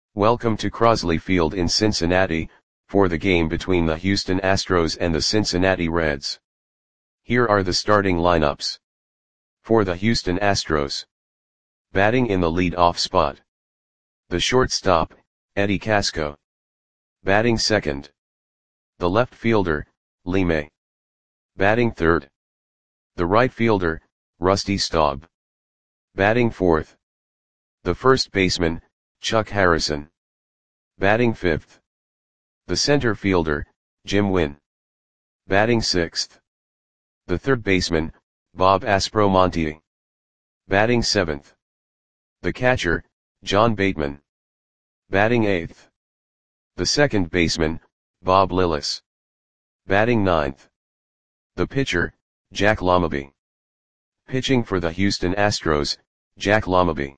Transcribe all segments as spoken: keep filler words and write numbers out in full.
Welcome to Crosley Field in Cincinnati, for the game between the Houston Astros and the Cincinnati Reds. Here are the starting lineups. For the Houston Astros. Batting in the lead-off spot. The shortstop, Eddie Casco. Batting second. The left fielder, Lee May. Batting third. The right fielder, Rusty Staub. Batting fourth. The first baseman, Chuck Harrison. Batting fifth. The center fielder, Jim Wynn. Batting sixth. The third baseman, Bob Aspromonte. Batting seventh. The catcher, John Bateman. Batting eighth. The second baseman, Bob Lillis. Batting ninth. The pitcher, Jack Lommaby. Pitching for the Houston Astros, Jack Lommaby.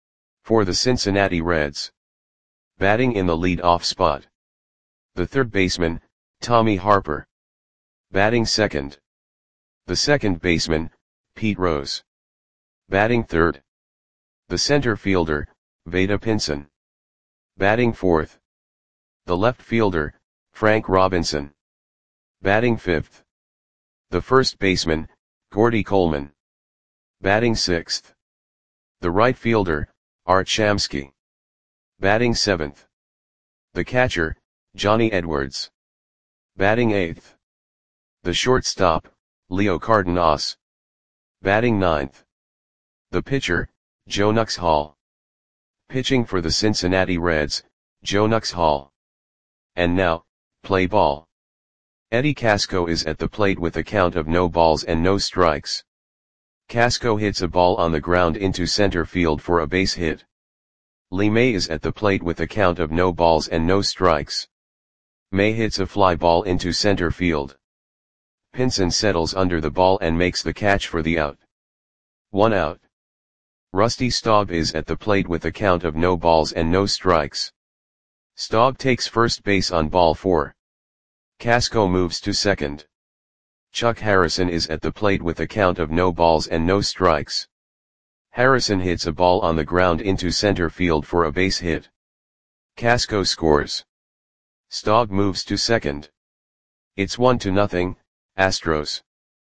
For the Cincinnati Reds. Batting in the lead-off spot. The third baseman, Tommy Harper. Batting second. The second baseman, Pete Rose. Batting third. The center fielder, Vada Pinson. Batting fourth. The left fielder, Frank Robinson. Batting fifth. The first baseman, Gordy Coleman. Batting sixth. The right fielder, Art Shamsky. Batting seventh. The catcher, Johnny Edwards. Batting eighth. The shortstop, Leo Cardenas. Batting ninth. The pitcher, Joe Nux Hall. Pitching for the Cincinnati Reds, Joe Nux Hall. And now, play ball. Eddie Casco is at the plate with a count of no balls and no strikes. Casco hits a ball on the ground into center field for a base hit. Lee May is at the plate with a count of no balls and no strikes. May hits a fly ball into center field. Pinson settles under the ball and makes the catch for the out. One out. Rusty Staub is at the plate with a count of no balls and no strikes. Staub takes first base on ball four. Casco moves to second. Chuck Harrison is at the plate with a count of no balls and no strikes. Harrison hits a ball on the ground into center field for a base hit. Casco scores. Staub moves to second. It's one to nothing, Astros.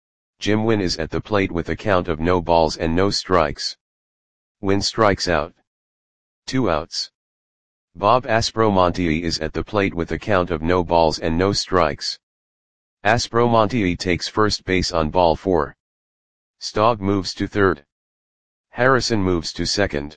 Jim Wynn is at the plate with a count of no balls and no strikes. Wynn strikes out. Two outs. Bob Aspromonte is at the plate with a count of no balls and no strikes. Aspromonte takes first base on ball four. Staub moves to third. Harrison moves to second.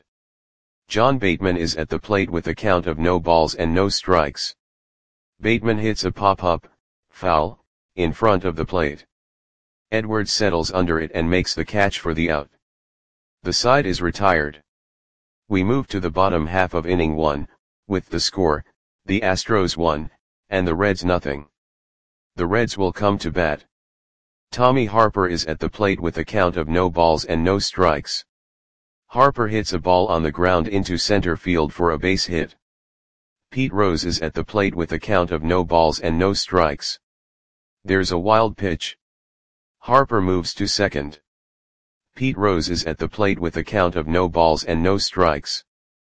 John Bateman is at the plate with a count of no balls and no strikes. Bateman hits a pop-up, foul, in front of the plate. Edwards settles under it and makes the catch for the out. The side is retired. We move to the bottom half of inning one, with the score, the Astros one, and the Reds nothing. The Reds will come to bat. Tommy Harper is at the plate with a count of no balls and no strikes. Harper hits a ball on the ground into center field for a base hit. Pete Rose is at the plate with a count of no balls and no strikes. There's a wild pitch. Harper moves to second. Pete Rose is at the plate with a count of no balls and no strikes.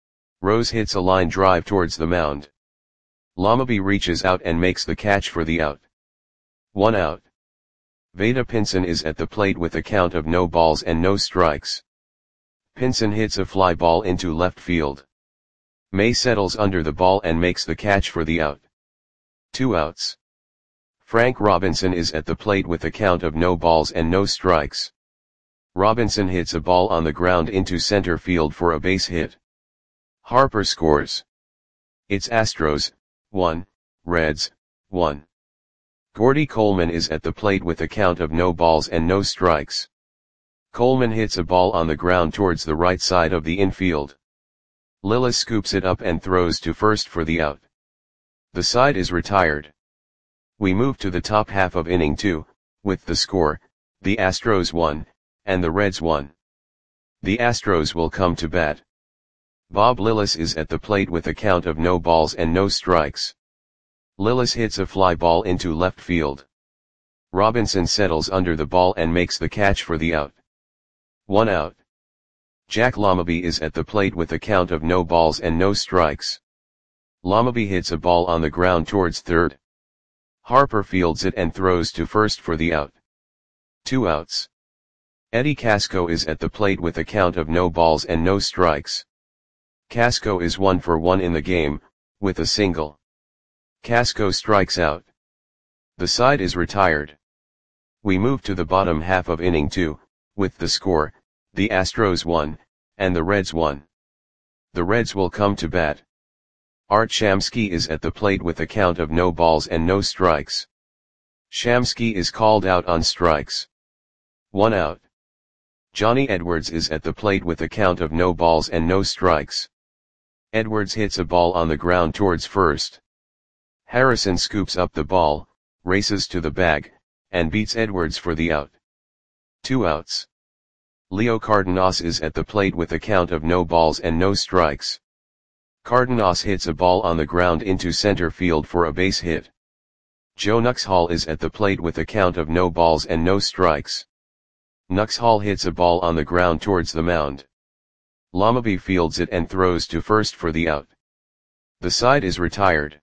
Rose hits a line drive towards the mound. Lommaby reaches out and makes the catch for the out. One out. Vada Pinson is at the plate with a count of no balls and no strikes. Pinson hits a fly ball into left field. May settles under the ball and makes the catch for the out. Two outs. Frank Robinson is at the plate with a count of no balls and no strikes. Robinson hits a ball on the ground into center field for a base hit. Harper scores. It's Astros, one, Reds, one. Gordy Coleman is at the plate with a count of no balls and no strikes. Coleman hits a ball on the ground towards the right side of the infield. Lillis scoops it up and throws to first for the out. The side is retired. We move to the top half of inning two, with the score, the Astros one, and the Reds one. The Astros will come to bat. Bob Lillis is at the plate with a count of no balls and no strikes. Lillis hits a fly ball into left field. Robinson settles under the ball and makes the catch for the out. One out. Jack Lommaby is at the plate with a count of no balls and no strikes. Lamaby hits a ball on the ground towards third. Harper fields it and throws to first for the out. Two outs. Eddie Casco is at the plate with a count of no balls and no strikes. Casco is one for one in the game, with a single. Casco strikes out. The side is retired. We move to the bottom half of inning two, with the score, the Astros won, and the Reds won. The Reds will come to bat. Art Shamsky is at the plate with a count of no balls and no strikes. Shamsky is called out on strikes. One out. Johnny Edwards is at the plate with a count of no balls and no strikes. Edwards hits a ball on the ground towards first. Harrison scoops up the ball, races to the bag, and beats Edwards for the out. Two outs. Leo Cardenas is at the plate with a count of no balls and no strikes. Cardenas hits a ball on the ground into center field for a base hit. Joe Nuxhall is at the plate with a count of no balls and no strikes. Nuxhall hits a ball on the ground towards the mound. Lamaby fields it and throws to first for the out. The side is retired.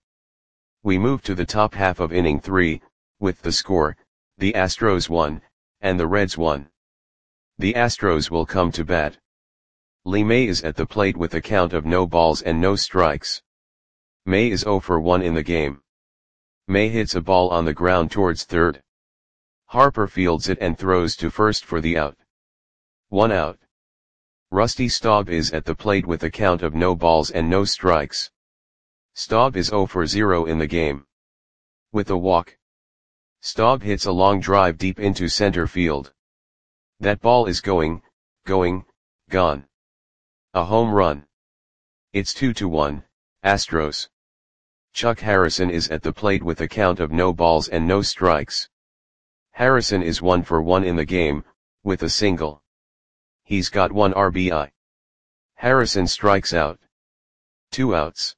We move to the top half of inning three, with the score, the Astros won, and the Reds won. The Astros will come to bat. Lee May is at the plate with a count of no balls and no strikes. May is oh for one in the game. May hits a ball on the ground towards third. Harper fields it and throws to first for the out. One out. Rusty Staub is at the plate with a count of no balls and no strikes. Staub is oh for zero in the game. With a walk. Staub hits a long drive deep into center field. That ball is going, going, gone. A home run. It's two to one, Astros. Chuck Harrison is at the plate with a count of no balls and no strikes. Harrison is one for one in the game, with a single. He's got one R B I. Harrison strikes out. Two outs.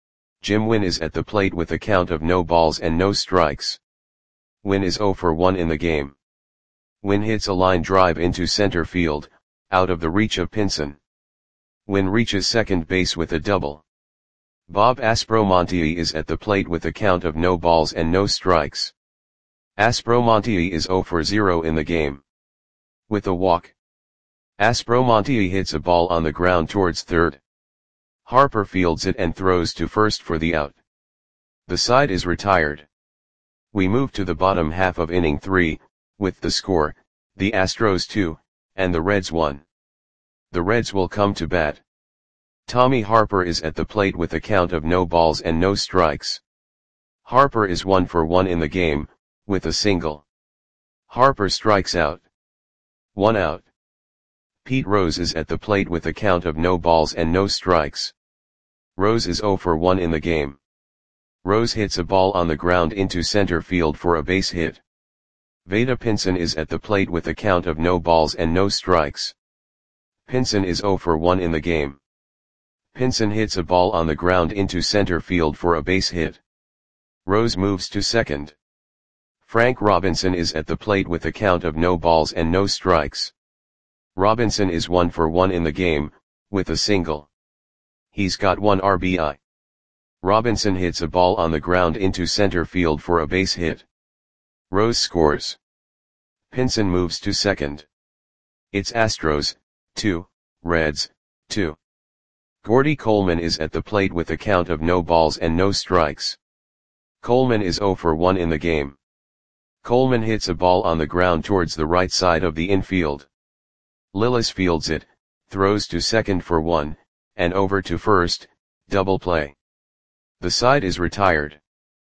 Jim Wynn is at the plate with a count of no balls and no strikes. Wynn is oh for one in the game. Wynn hits a line drive into center field, out of the reach of Pinson. Wynn reaches second base with a double. Bob Aspromonte is at the plate with a count of no balls and no strikes. Aspromonte is oh for zero in the game. With a walk. Aspromonte hits a ball on the ground towards third. Harper fields it and throws to first for the out. The side is retired. We move to the bottom half of inning three, with the score, the Astros two, and the Reds one. The Reds will come to bat. Tommy Harper is at the plate with a count of no balls and no strikes. Harper is one for one in the game, with a single. Harper strikes out. One out. Pete Rose is at the plate with a count of no balls and no strikes. Rose is oh for one in the game. Rose hits a ball on the ground into center field for a base hit. Vada Pinson is at the plate with a count of no balls and no strikes. Pinson is oh for one in the game. Pinson hits a ball on the ground into center field for a base hit. Rose moves to second. Frank Robinson is at the plate with a count of no balls and no strikes. Robinson is one for one in the game, with a single. He's got one R B I. Robinson hits a ball on the ground into center field for a base hit. Rose scores. Pinson moves to second. It's Astros, two, Reds, two. Gordy Coleman is at the plate with a count of no balls and no strikes. Coleman is oh for one in the game. Coleman hits a ball on the ground towards the right side of the infield. Lillis fields it, throws to second for one, and over to first, double play. The side is retired.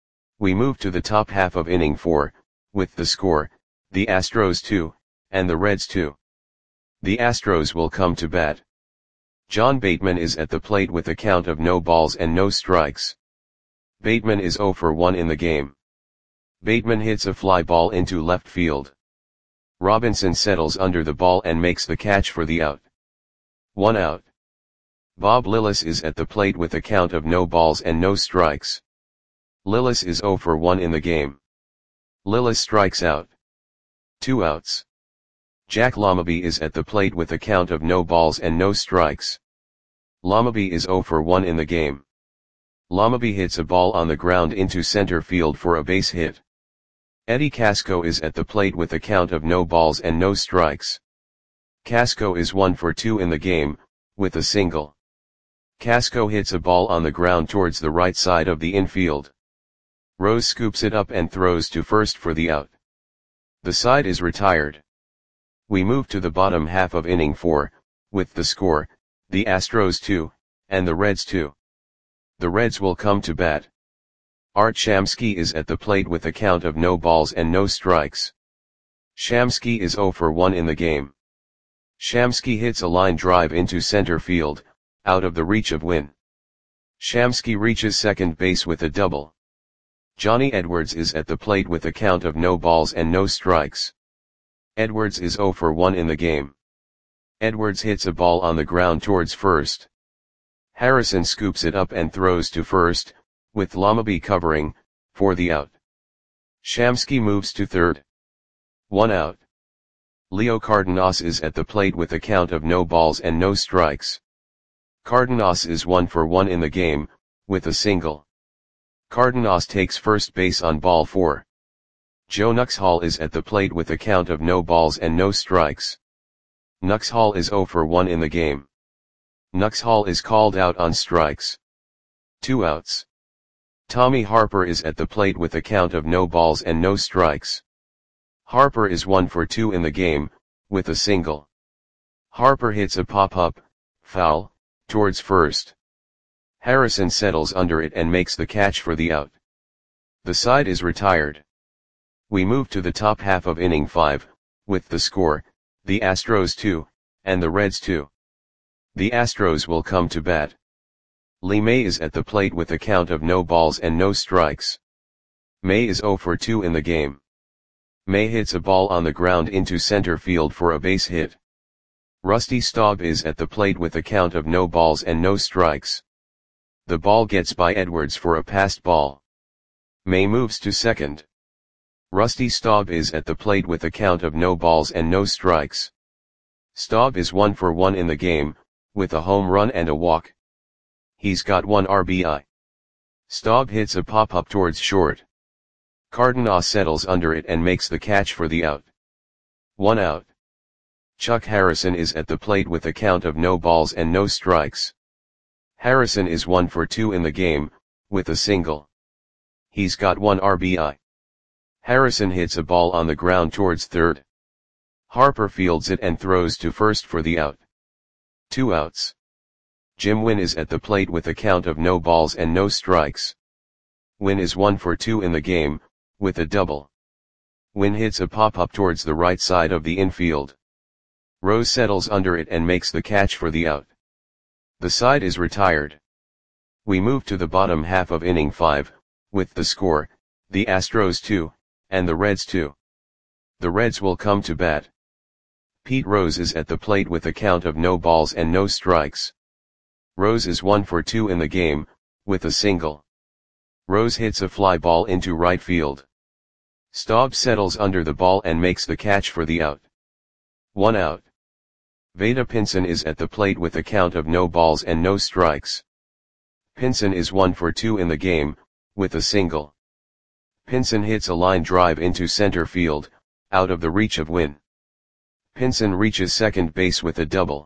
We move to the top half of inning four, with the score, the Astros two, and the Reds two. The Astros will come to bat. John Bateman is at the plate with a count of no balls and no strikes. Bateman is oh for one in the game. Bateman hits a fly ball into left field. Robinson settles under the ball and makes the catch for the out. One out. Bob Lillis is at the plate with a count of no balls and no strikes. Lillis is oh for one in the game. Lillis strikes out. Two outs. Jack Lamaby is at the plate with a count of no balls and no strikes. Lamaby is oh for one in the game. Lamabi hits a ball on the ground into center field for a base hit. Eddie Casco is at the plate with a count of no balls and no strikes. Casco is one for two in the game, with a single. Casco hits a ball on the ground towards the right side of the infield. Rose scoops it up and throws to first for the out. The side is retired. We move to the bottom half of inning four, with the score, the Astros two, and the Reds two. The Reds will come to bat. Art Shamsky is at the plate with a count of no balls and no strikes. Shamsky is zero for one in the game. Shamsky hits a line drive into center field, out of the reach of Wynn. Shamsky reaches second base with a double. Johnny Edwards is at the plate with a count of no balls and no strikes. Edwards is zero for one in the game. Edwards hits a ball on the ground towards first. Harrison scoops it up and throws to first, with Lamabi covering, for the out. Shamsky moves to third. One out. Leo Cardenas is at the plate with a count of no balls and no strikes. Cardenas is one for one in the game, with a single. Cardenas takes first base on ball four. Joe Nuxhall is at the plate with a count of no balls and no strikes. Nuxhall is zero for one in the game. Nuxhall is called out on strikes. Two outs. Tommy Harper is at the plate with a count of no balls and no strikes. Harper is one for two in the game, with a single. Harper hits a pop-up, foul, towards first. Harrison settles under it and makes the catch for the out. The side is retired. We move to the top half of inning five, with the score, the Astros two, and the Reds two. The Astros will come to bat. Lee May is at the plate with a count of no balls and no strikes. May is zero for two in the game. May hits a ball on the ground into center field for a base hit. Rusty Staub is at the plate with a count of no balls and no strikes. The ball gets by Edwards for a passed ball. May moves to second. Rusty Staub is at the plate with a count of no balls and no strikes. Staub is one for one in the game, with a home run and a walk. He's got one R B I. Staub hits a pop-up towards short. Cardenas settles under it and makes the catch for the out. One out. Chuck Harrison is at the plate with a count of no balls and no strikes. Harrison is one for two in the game, with a single. He's got one R B I. Harrison hits a ball on the ground towards third. Harper fields it and throws to first for the out. Two outs. Jim Wynn is at the plate with a count of no balls and no strikes. Wynn is one for two in the game, with a double. Wynn hits a pop-up towards the right side of the infield. Rose settles under it and makes the catch for the out. The side is retired. We move to the bottom half of inning five, with the score, the Astros two, and the Reds two. The Reds will come to bat. Pete Rose is at the plate with a count of no balls and no strikes. Rose is one for two in the game, with a single. Rose hits a fly ball into right field. Staub settles under the ball and makes the catch for the out. One out. Veda Pinson is at the plate with a count of no balls and no strikes. Pinson is one for two in the game, with a single. Pinson hits a line drive into center field, out of the reach of Wynn. Pinson reaches second base with a double.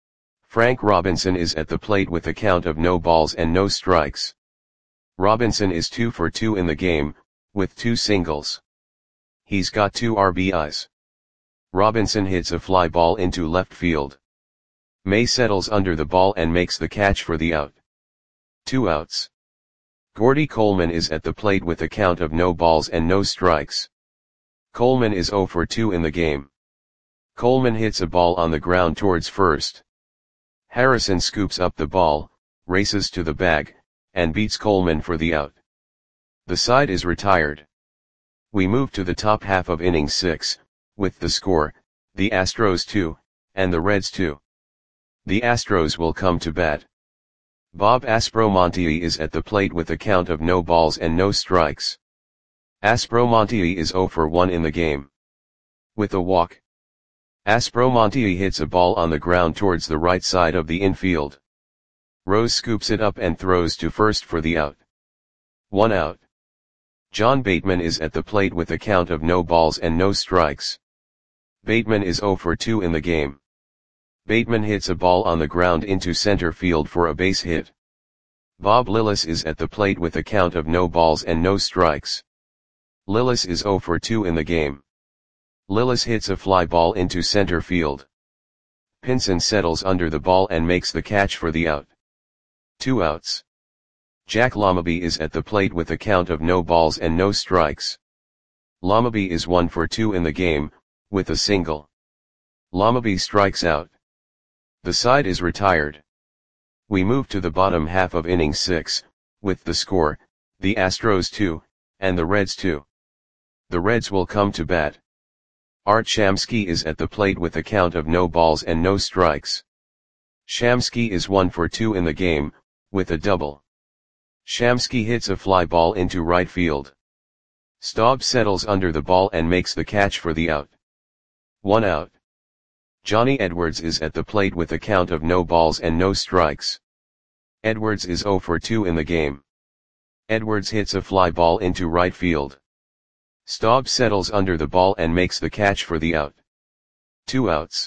Frank Robinson is at the plate with a count of no balls and no strikes. Robinson is two for two in the game, with two singles. He's got two R B Is. Robinson hits a fly ball into left field. May settles under the ball and makes the catch for the out. Two outs. Gordy Coleman is at the plate with a count of no balls and no strikes. Coleman is zero for two in the game. Coleman hits a ball on the ground towards first. Harrison scoops up the ball, races to the bag, and beats Coleman for the out. The side is retired. We move to the top half of inning six, with the score, the Astros two, and the Reds two. The Astros will come to bat. Bob Aspromonte is at the plate with a count of no balls and no strikes. Aspromonte is zero for one in the game. With a walk. Aspromonte hits a ball on the ground towards the right side of the infield. Rose scoops it up and throws to first for the out. One out. John Bateman is at the plate with a count of no balls and no strikes. Bateman is zero for two in the game. Bateman hits a ball on the ground into center field for a base hit. Bob Lillis is at the plate with a count of no balls and no strikes. Lillis is zero for two in the game. Lillis hits a fly ball into center field. Pinson settles under the ball and makes the catch for the out. Two outs. Jack Lamaby is at the plate with a count of no balls and no strikes. Lamaby is one for two in the game, with a single. Lamaby strikes out. The side is retired. We move to the bottom half of inning six, with the score, the Astros two, and the Reds two. The Reds will come to bat. Art Shamsky is at the plate with a count of no balls and no strikes. Shamsky is one for two in the game, with a double. Shamsky hits a fly ball into right field. Staub settles under the ball and makes the catch for the out. One out. Johnny Edwards is at the plate with a count of no balls and no strikes. Edwards is zero for two in the game. Edwards hits a fly ball into right field. Staub settles under the ball and makes the catch for the out. Two outs.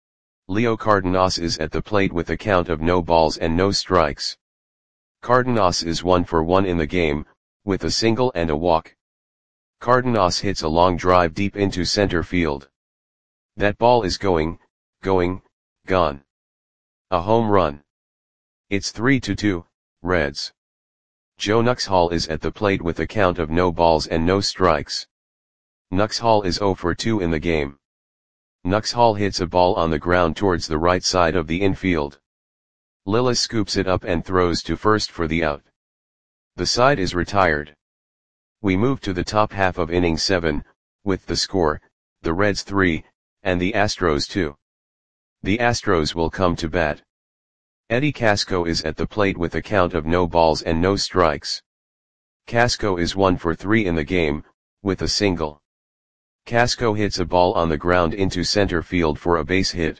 Leo Cardenas is at the plate with a count of no balls and no strikes. Cardenas is one for one in the game, with a single and a walk. Cardenas hits a long drive deep into center field. That ball is going, going, gone. A home run. It's three to two, Reds. Joe Nuxhall is at the plate with a count of no balls and no strikes. Nuxhall is zero for two in the game. Nuxhall hits a ball on the ground towards the right side of the infield. Lillis scoops it up and throws to first for the out. The side is retired. We move to the top half of inning seven, with the score, the Reds three, and the Astros two. The Astros will come to bat. Eddie Casco is at the plate with a count of no balls and no strikes. Casco is one for three in the game, with a single. Casco hits a ball on the ground into center field for a base hit.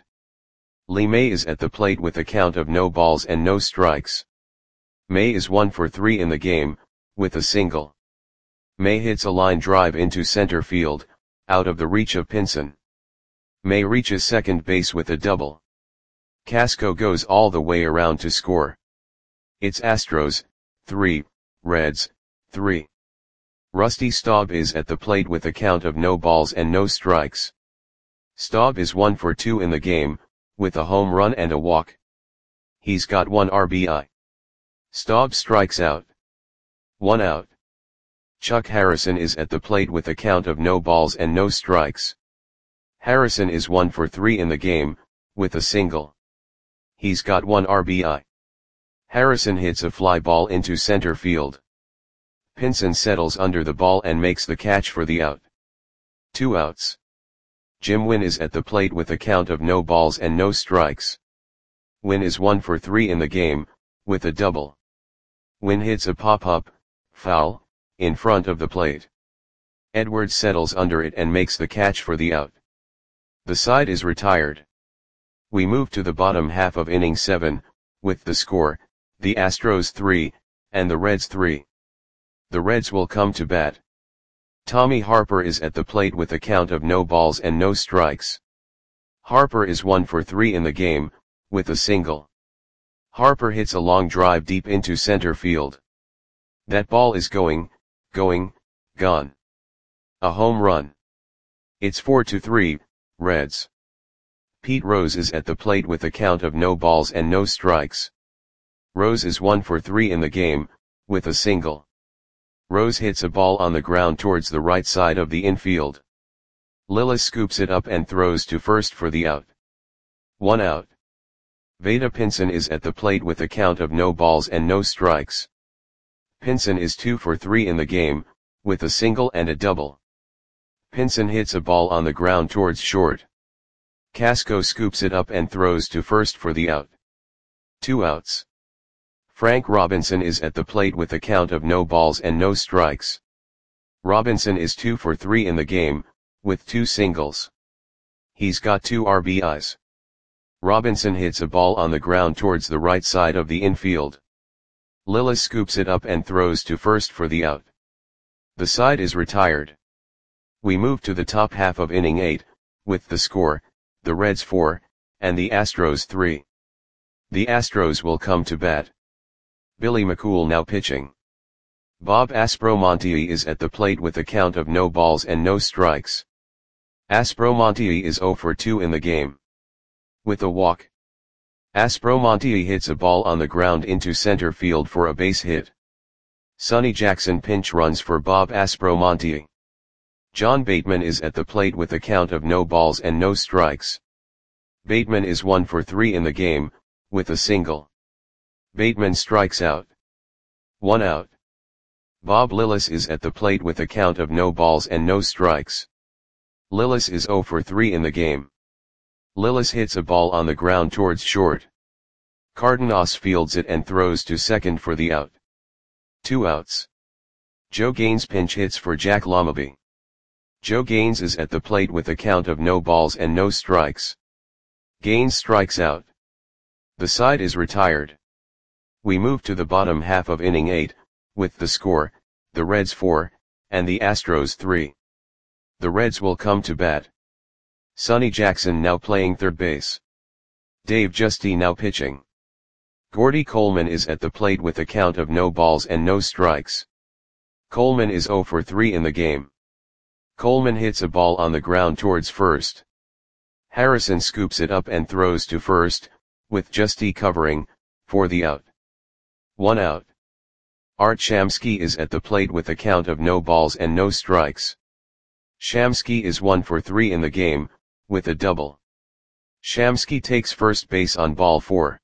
Lee May is at the plate with a count of no balls and no strikes. May is one for three in the game, with a single. May hits a line drive into center field, out of the reach of Pinson. May reaches second base with a double. Casco goes all the way around to score. It's Astros, three, Reds, three. Rusty Staub is at the plate with a count of no balls and no strikes. Staub is one for two in the game, with a home run and a walk. He's got one R B I. Staub strikes out. One out. Chuck Harrison is at the plate with a count of no balls and no strikes. Harrison is one for three in the game, with a single. He's got one R B I. Harrison hits a fly ball into center field. Pinson settles under the ball and makes the catch for the out. Two outs. Jim Wynn is at the plate with a count of no balls and no strikes. Wynn is one for three in the game, with a double. Wynn hits a pop-up, foul, in front of the plate. Edwards settles under it and makes the catch for the out. The side is retired. We move to the bottom half of inning seven, with the score, the Astros three, and the Reds three. The Reds will come to bat. Tommy Harper is at the plate with a count of no balls and no strikes. Harper is one for three in the game, with a single. Harper hits a long drive deep into center field. That ball is going, going, gone. A home run. It's four to three, Reds. Pete Rose is at the plate with a count of no balls and no strikes. Rose is one for three in the game, with a single. Rose hits a ball on the ground towards the right side of the infield. Lillis scoops it up and throws to first for the out. One out. Vada Pinson is at the plate with a count of no balls and no strikes. Pinson is two for three in the game, with a single and a double. Pinson hits a ball on the ground towards short. Casco scoops it up and throws to first for the out. Two outs. Frank Robinson is at the plate with a count of no balls and no strikes. Robinson is two for three in the game, with two singles. He's got two R B Is. Robinson hits a ball on the ground towards the right side of the infield. Lillis scoops it up and throws to first for the out. The side is retired. We move to the top half of inning eight, with the score, the Reds four, and the Astros three. The Astros will come to bat. Billy McCool now pitching. Bob Aspromonte is at the plate with a count of no balls and no strikes. Aspromonte is oh for two in the game. With a walk. Aspromonte hits a ball on the ground into center field for a base hit. Sonny Jackson pinch runs for Bob Aspromonte. John Bateman is at the plate with a count of no balls and no strikes. Bateman is one for three in the game, with a single. Bateman strikes out. One out. Bob Lillis is at the plate with a count of no balls and no strikes. Lillis is oh for three in the game. Lillis hits a ball on the ground towards short. Cardenas fields it and throws to second for the out. Two outs. Joe Gaines pinch hits for Jack Lamaby. Joe Gaines is at the plate with a count of no balls and no strikes. Gaines strikes out. The side is retired. We move to the bottom half of inning eight, with the score, the Reds four, and the Astros three. The Reds will come to bat. Sonny Jackson now playing third base. Dave Giusti now pitching. Gordy Coleman is at the plate with a count of no balls and no strikes. Coleman is oh for three in the game. Coleman hits a ball on the ground towards first. Harrison scoops it up and throws to first, with Giusti covering, for the out. One out. Art Shamsky is at the plate with a count of no balls and no strikes. Shamsky is one for three in the game, with a double. Shamsky takes first base on ball four.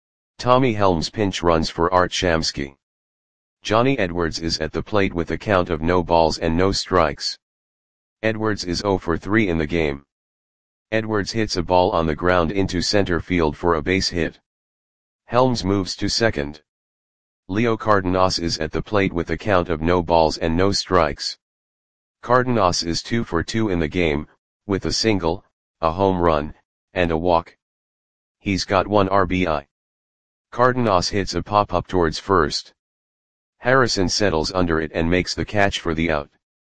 Tommy Helms pinch runs for Art Shamsky. Johnny Edwards is at the plate with a count of no balls and no strikes. Edwards is oh for three in the game. Edwards hits a ball on the ground into center field for a base hit. Helms moves to second. Leo Cardenas is at the plate with a count of no balls and no strikes. Cardenas is two for two in the game, with a single, a home run, and a walk. He's got one R B I. Cardenas hits a pop-up towards first. Harrison settles under it and makes the catch for the out.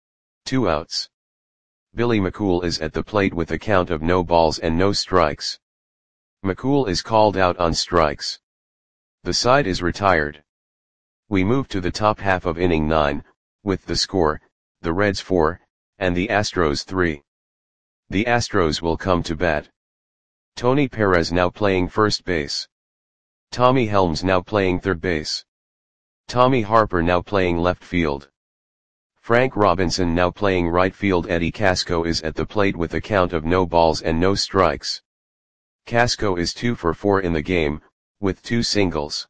Two outs. Billy McCool is at the plate with a count of no balls and no strikes. McCool is called out on strikes. The side is retired. We move to the top half of inning nine, with the score, the Reds four, and the Astros three. The Astros will come to bat. Tony Perez now playing first base. Tommy Helms now playing third base. Tommy Harper now playing left field. Frank Robinson now playing right field. Eddie Casco is at the plate with a count of no balls and no strikes. Casco is two for four in the game, with two singles.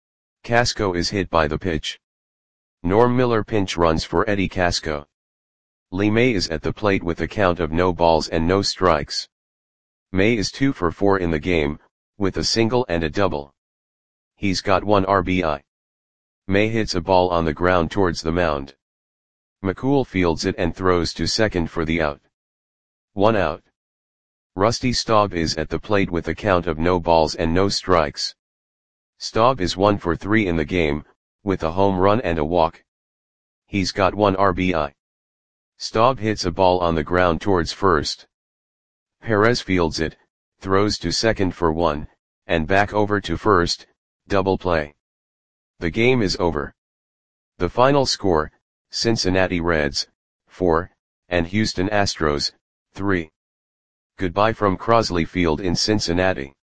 Casco is hit by the pitch. Norm Miller pinch runs for Eddie Casco. Lee May is at the plate with a count of no balls and no strikes. May is two for four in the game, with a single and a double. He's got one R B I. May hits a ball on the ground towards the mound. McCool fields it and throws to second for the out. One out. Rusty Staub is at the plate with a count of no balls and no strikes. Staub is one for three in the game, with a home run and a walk. He's got one R B I. Staub hits a ball on the ground towards first. Perez fields it, throws to second for one, and back over to first, double play. The game is over. The final score, Cincinnati Reds, four, and Houston Astros, three. Goodbye from Crosley Field in Cincinnati.